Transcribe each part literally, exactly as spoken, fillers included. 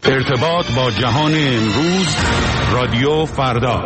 ارتباط با جهان امروز، رادیو فردا.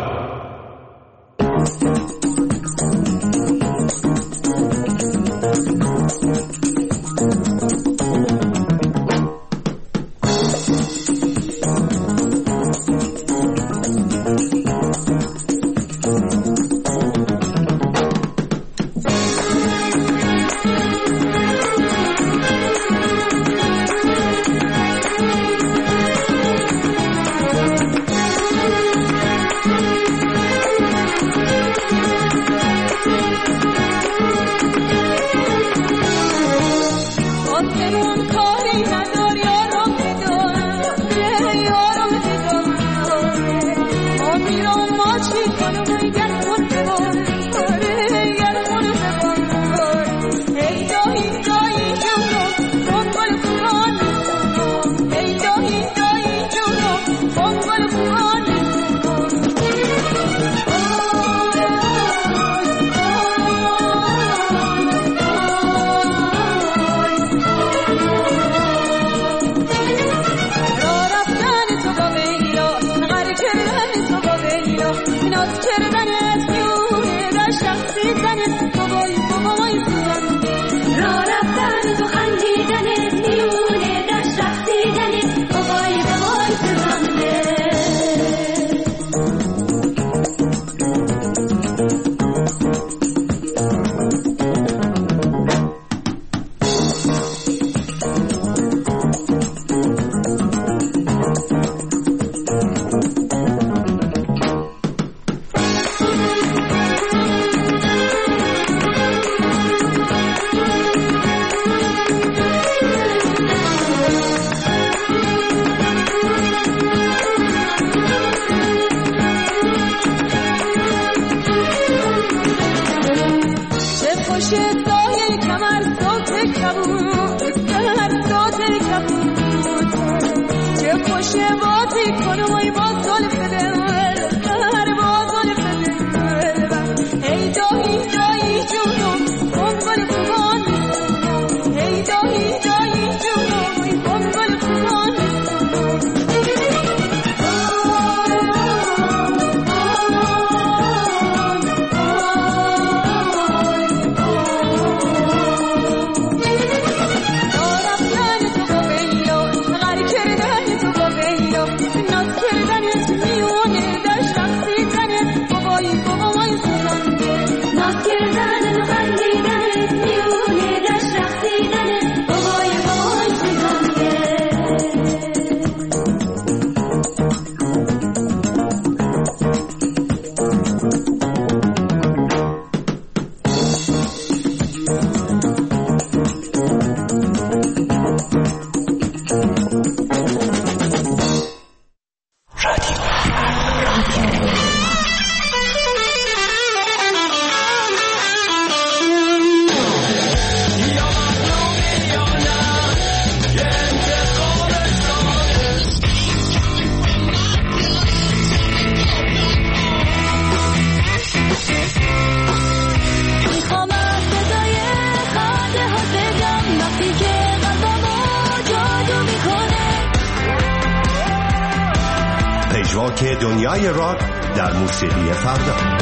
که دنیای راک در موسیقی فردا.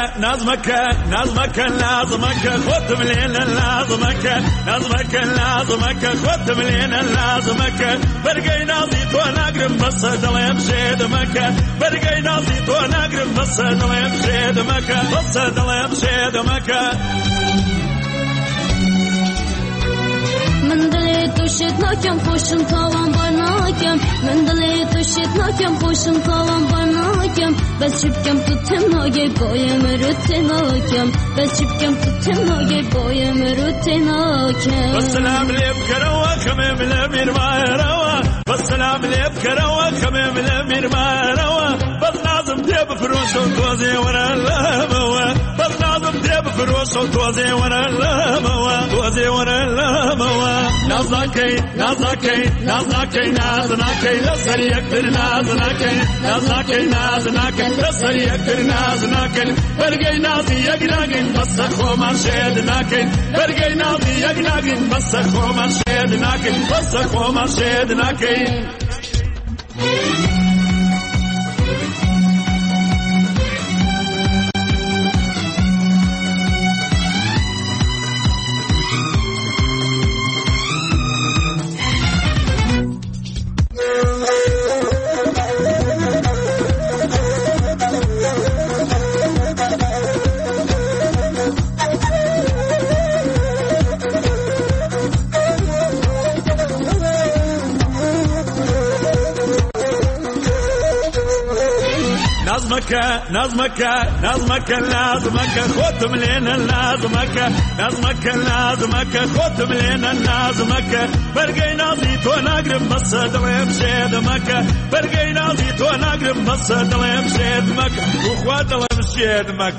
نظمك نظمك لازمك خد ملينا لازمك نظمك لازمك خد ملينا لازمك برقي نازيت ونقرب بس دليم شيدمك برقي نازيت ونقرب بس دليم شيدمك بس دليم شيدمك من دلی توشت ناکم خوشم تاوان بار ناکم من دلی توشت ناکم خوشم تاوان بار ناکم بس شبکم تو تنهاگه بایم رو تناکم بس شبکم تو تنهاگه بایم رو تناکم بس سلام لیب کروا کمیم لمیر مایروا بس سلام لیب کروا کمیم لمیر مایروا بس نازم دیب فروش و توزی ورا لاموا بس نازم دیب فروش و توزی ورا لاموا توزی ورا لاموا نازناکی نازناکی نازناکی نازناکی لسر یکتر نازناکی نازناکی نازناکی لسر یکتر نازناکی برگی نازی یک نگین بس خومن شد نکن برگی نازی یک نگین بس خومن شد نکن بس خومن شد نکن نظمك نظمك نظمك لازمك خد ملينا لازمك نظمك لازمك خد ملينا لازمك برقي نازيت ونقرب بس دليم شيدمك برقي نازيت ونقرب بس دليم شيدمك وخوات دليم شيدمك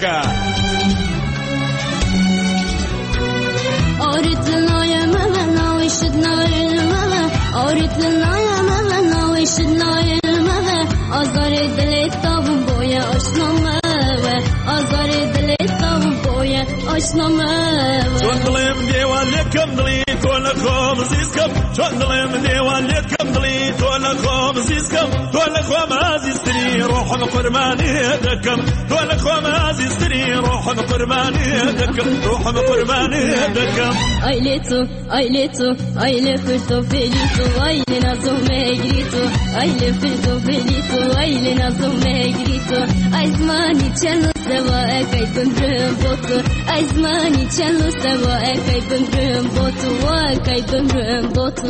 أوريت لنا يا مهنا وشدنا يا مهنا أوريت لنا يا مهنا وشدنا يا مهنا أزار دلت تابون بويا أشنا مهوى أزار دلت تابون بويا أشنا مهوى شون دليم ديوان لكم دليت ولا خوم زيزكم شون دليم ديوان لكم دليت ولا خوم زيزكم ولا خوم عزيزتني روح بقرباني دكم ولا خوم عزيزتني روح بقرباني دكم روح بقرباني دكم Aileto, aileto, aile furto felito, aile nazo me grito, aile furto felito, aile nazo me grito, aizmani cello seva e kai bundrum botu, aizmani cello seva e kai bundrum botu, wa kai bundrum botu.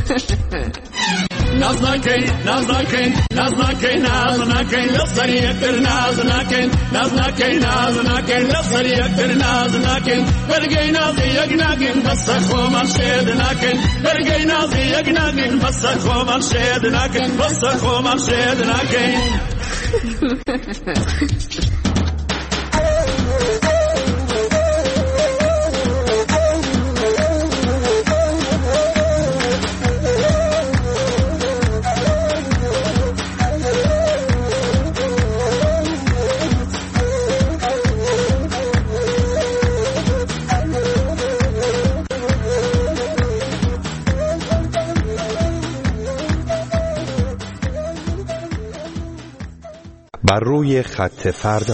Naznaken, naznaken, naznaken, naznaken, lasari ekter naznaken, naznaken, naznaken, lasari ekter naznaken, bergay nazi yagnagen, bassa khoman shednaken, bergay nazi yagnagen, bassa khoman shednaken, bassa khoman shednaken. بر روی خط فردا.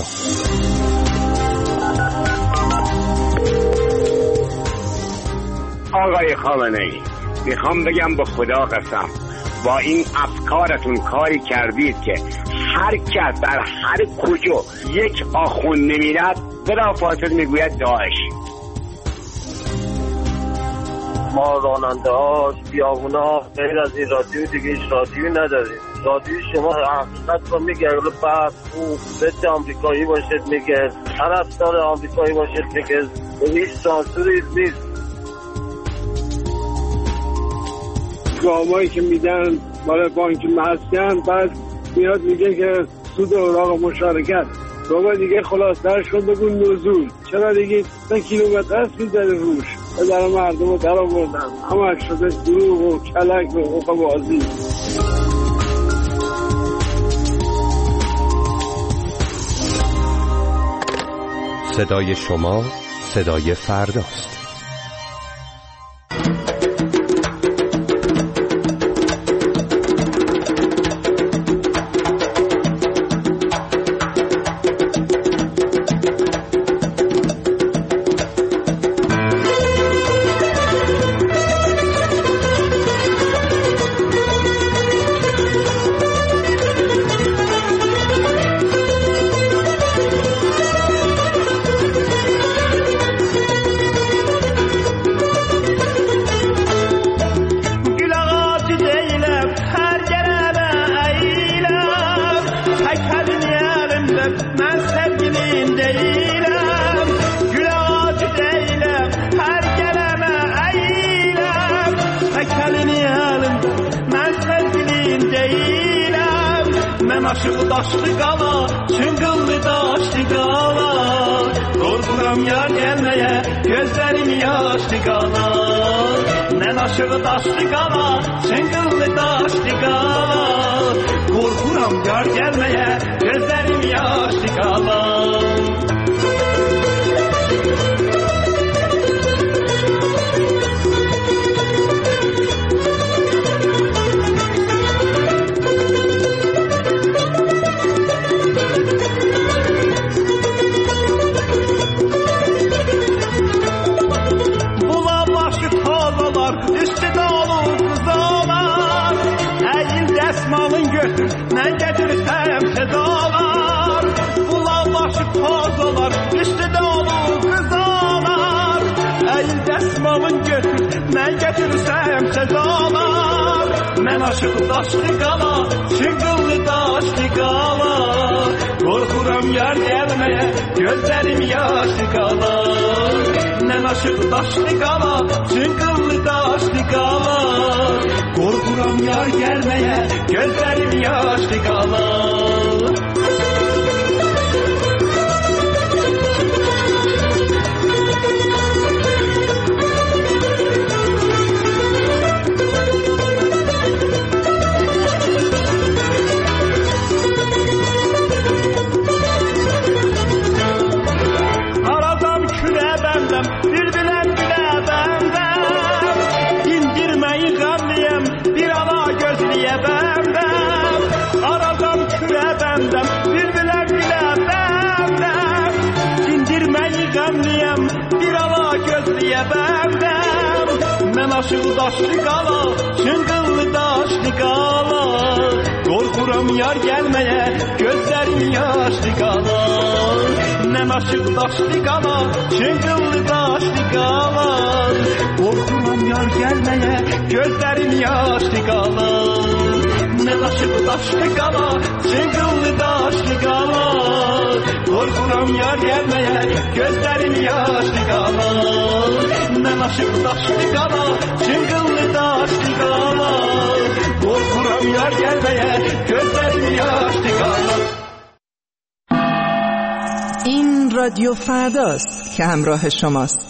آقای خامنه‌ای، میخوام بگم به خدا قسم با این افکارتون کاری کردید که هر کس در هر کجا یک آخوند نمیرد بلافاصله میگوید داعش. ما راننده ها بیابونا غیر از این رادیو دیگه هیچ رادیویی نداریم. رادیو شما حقیقت رو میگه، بعد خوب ضد آمریکایی باشید میگه، طرفدار آمریکایی باشید میگه، هیچ سانسوری نیست. گامایی که میدن برای بانک مسکن بعد میاد میگه که سود اوراق مشارکت. بابا دیگه خلاصتر شد بگو نزول. چرا دیگه سه کیلومتر است میزنه روش و در مردم رو در آوردن. همه شده دروغ و کلک و حقوق بازی. صدای شما صدای فرداست. aşığı daşlı qala, çıngıllı daşlı qala. Qorxuram yar gəlməyə, gözlərim yaşlı qala. Mən aşığı daşlı qala, çıngıllı daşlı qala. Qorxuram yar gəlməyə, gözlərim yaşlı qala. Mən gətirsəm sedalar, bulaq başı tozalar, üstüdə olur qızalar. Əyil dəsmalın götür, mən gətirsəm sedalar. Mən aşıq daşlı qala, çıngıllı daşlı qala. Qorxuram yar gəlməyə, gözlərim yaşlı qala. Mən aşıq daşlı qala, çıngıllı daşlı qala. Qorxuram yar gəlməyə, gözlərim yaşlı qala. Aradan külə bəndəm, bir bilən gülə bəndəm. İndirməyi qəmliyəm, bir ana gözliyə bəndəm. Aradan külə bəndəm, bir bilən gülə bəndəm. İndirməyi qəmliyəm, bir ana gözliyə bəndəm. Mən aşığı daşlı qala, çıngıllı daşlı qala. Qorxuram yar gəlməyə, gözlərim yaşlı qala. Mən aşığı daşlı qala, çıngıllı daşlı qala. Qorxuram yar gəlməyə, gözlərim yaşlı qala. Mən aşığı daşlı qala, çıngıllı daşlı qala. Qorxuram yar gəlməyə, gözlərim yaşlı qala. Mən aşığı daşlı qala, çıngıllı daşlı qala. Qorxuram yar gəlməyə, gözlərim yaşlı qala. این رادیو فرداست که همراه شماست.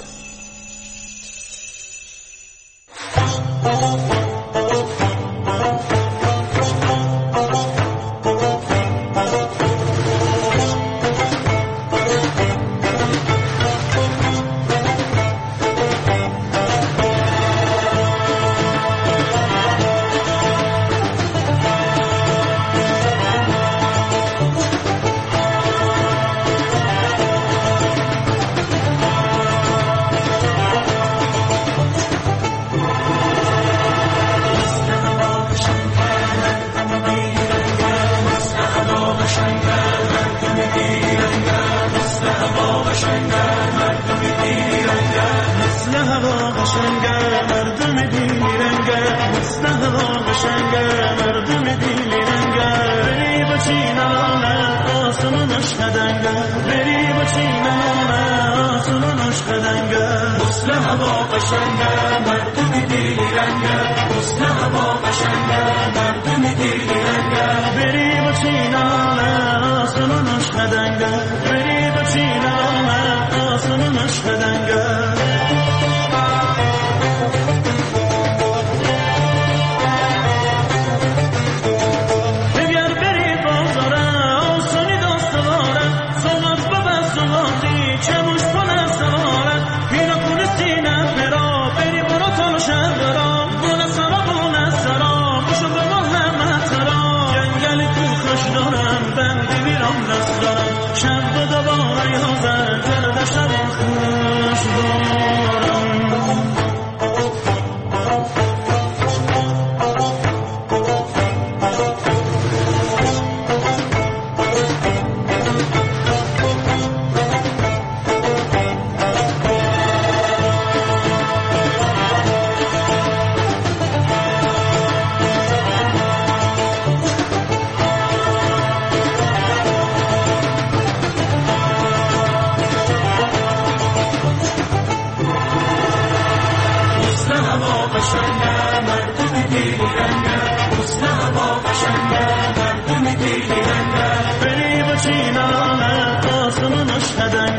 قشنگه مردم دیرنگه حسن هوا قشنگه مردم دیرنگه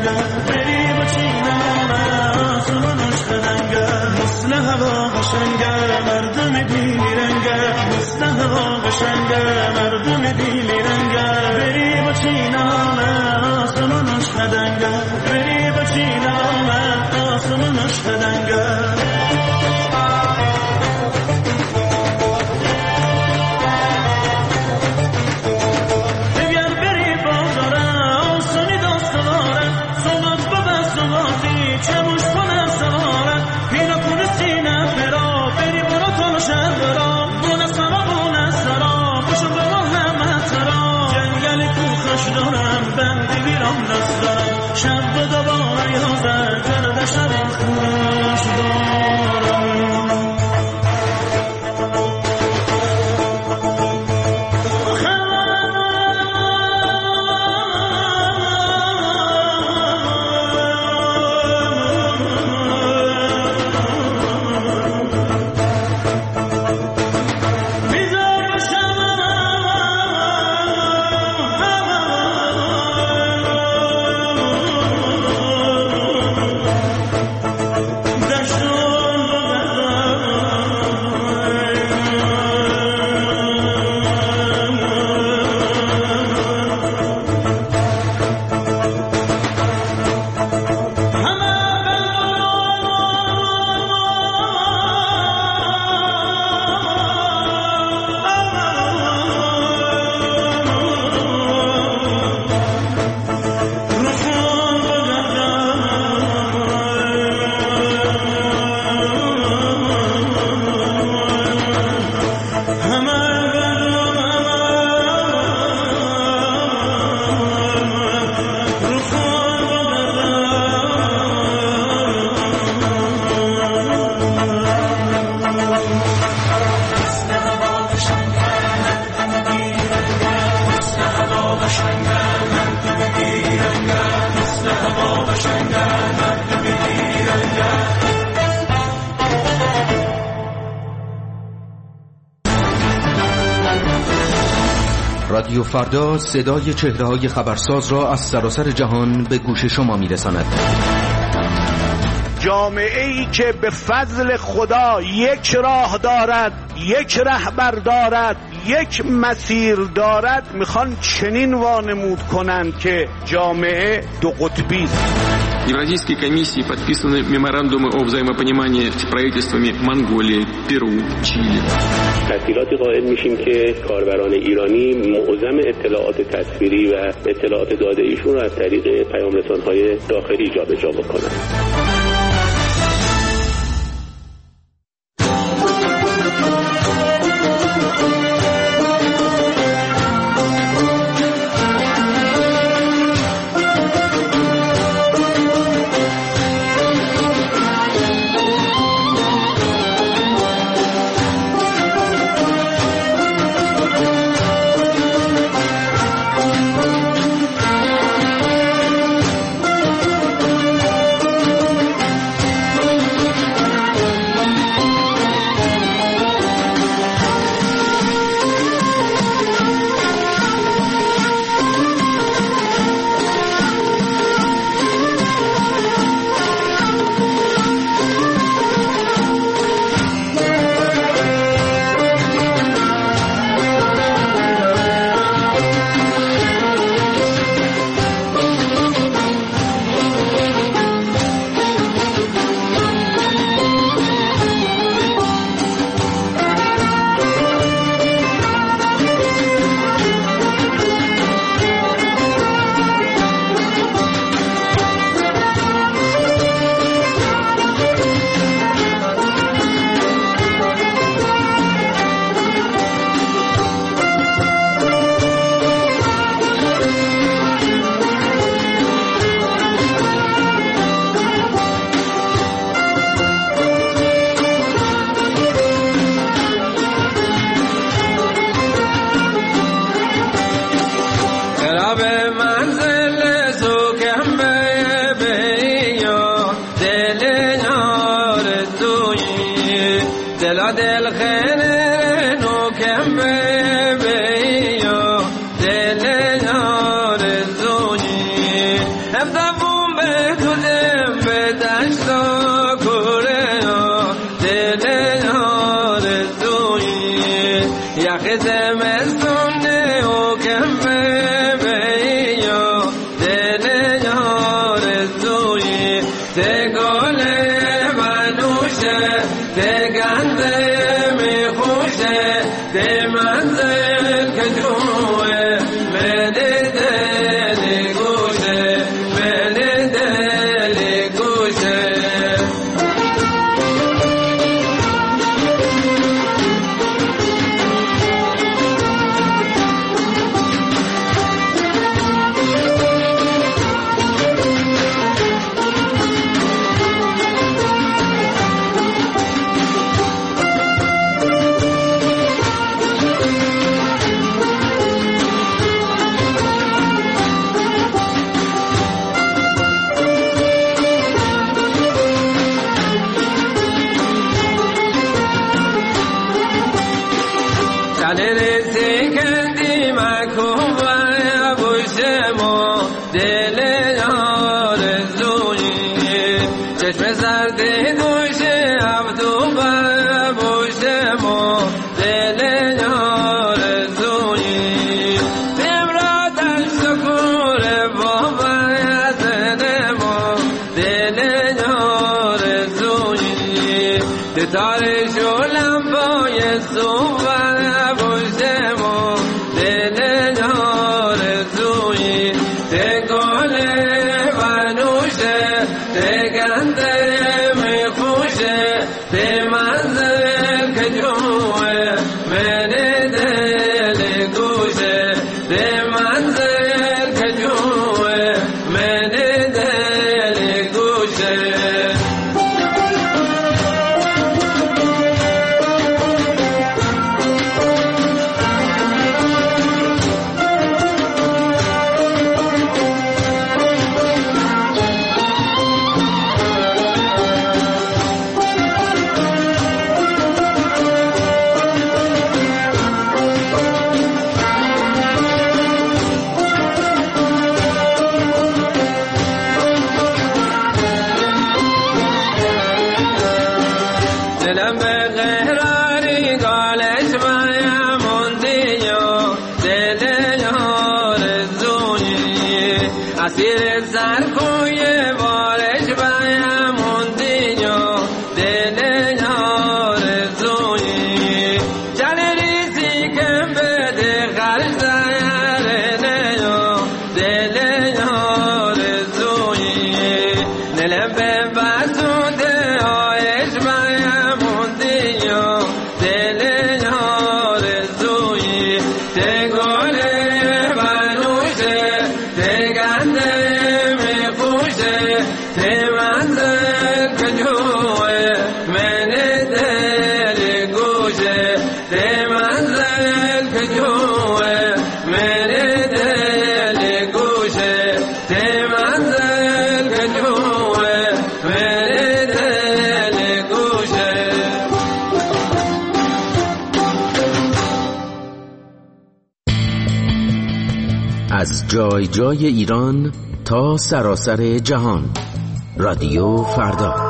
قشنگه بری با چینانه آسمونش قدنگه مثل هوا قشنگه مردم بیرنگه مثل هوا قشنگه مردم بیرنگه بری با چینانه آسمونش قدنگه بری با چینانه آسمونش قدنگه شب و دوباره یازد کرده شب خوش دارم رادیو فردا صدای چهره‌های خبرساز را از سراسر جهان به گوش شما می‌رساند. جامعه‌ای که به فضل خدا یک راه دارد، یک رهبر دارد، یک مسیر دارد، میخوان چنین وانمود کنند که جامعه دو قطبی است. Евразийской комиссии подписаны меморандумы о взаимопонимании с правительствами Монголии, Перу, Чили. تسهیلاتی قائل میشیم که کاربران ایرانی معظم اطلاعات تصویری و اطلاعات داده ایشون را از طریق پیام رسان‌های داخلی جابجا بکنند. If the boom گوشه ده گنده می خوشه ده منزل که جوه بده دلی گوشه بده دلی گوشه از جای جای ایران تا سراسر جهان، رادیو فردا.